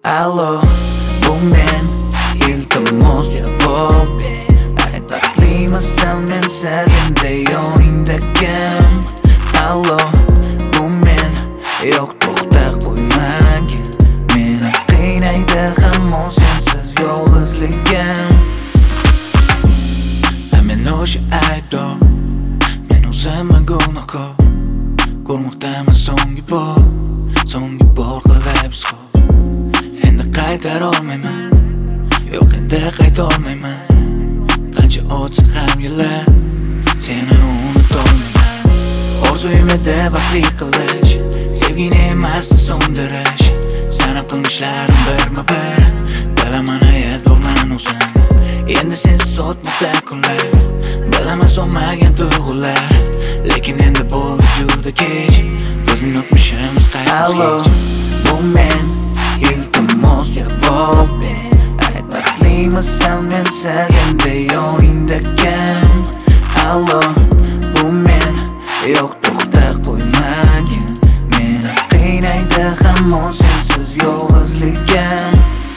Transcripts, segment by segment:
Allo, bu men, iltimos javob ber. Ayt baxtlimisan men sezganda yoningda kim? Allo, bu men, yo'q to'xta qo'ymagin. Meni qiynaydi hamon sensiz yolg'izligim. Men o'sha aybdor, men o'zimni gunohkor. Ko'rmoqdaman so'nggi bor qilib izhor. Endi qaytara olmayman, yo'q endi qaytolmayman. Qancha o'tsa ham yillar, seni unutolmayman. Orzuyim edi baxtli qilish, sevgini emasdi so'ndirish. Sanab qilmishlarim birma-bir, bilaman aybdorman o'zim. Endi sensiz o'tmoqda kunlar, bilaman so'nmagan tuyg'ular. Lekin endi bo'ldi juda kech, bizning o'tmishimiz qaytib kech. Bu men, iltimos javob ber. Ayt baxtlimisan men sezganda yoningda kim? Allo, bu men, yo'q to'xta qo'ymagin. Meni qiynaydi hamon sensiz yolg'izligim.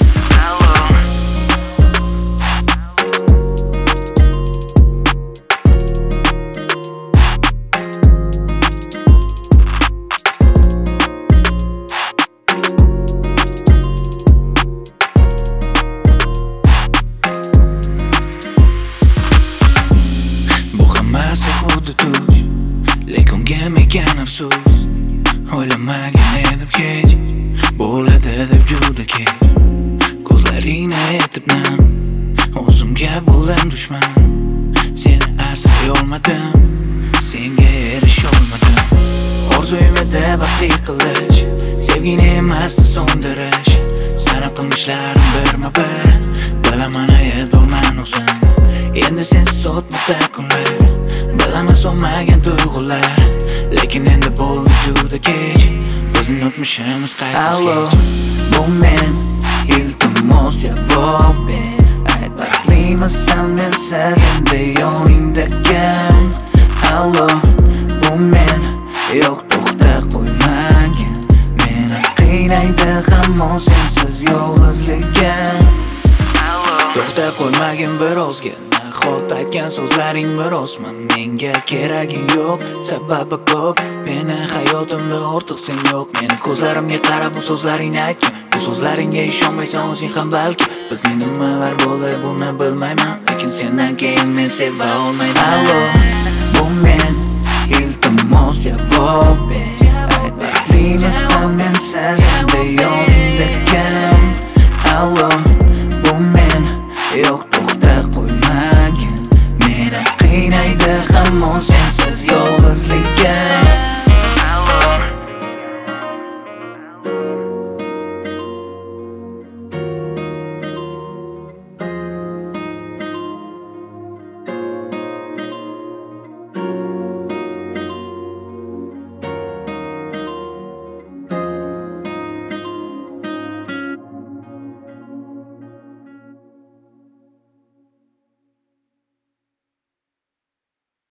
Hammasi xuddi tush, lekin unga mekan afsus. O'ylamagan edim kech, bo'ladi deb juda kech. Ko'zlaringni aytib nam, o'zimga bo'ldim dushman. Seni asray olmadim, senga erisholmadim. Orzuyim edi baxtli qilish, sevgini emasdi so'ndirish. Sanab qilmishlarim birma-bir, bilaman aybdorman o'zim. Endi sensiz o'tmoqda kunlar, bilaman so'nmagan tuyg'ular. Lekin endi bo'ldi juda kech, bizning o'tmishimiz qaytib kech. Bu men, iltimos javob ber. Ayt baxtlimisan men sezganda yoningda kim? Allo, bu men, yo'q to'xta qo'ymagin. Meni qiynaydi hamon sensiz yolg'izligim. To'xta qo'ymagin birozga, nahot aytgan so'zlaring birozmi? Menga keraging yo'q, sababi ko'p. Meni hayotimda ortiq sen yo'q. Meni ko'zlarimga qarab bu so'zlaringni aytgin. Bu so'zlaringga ishonmaysan o'zing ham balki. Bizning nimalar bo'ldi buni bilmayman, lekin sendan keyin men seva olmayman. Allo, bu men, iltimos javob ber. Ayt baxtlimisan men sezganda yoningda kim? Allo, bu men, yo'q to'xta qo'ymagin. Meni qiynaydi hamon sensiz yolg'iz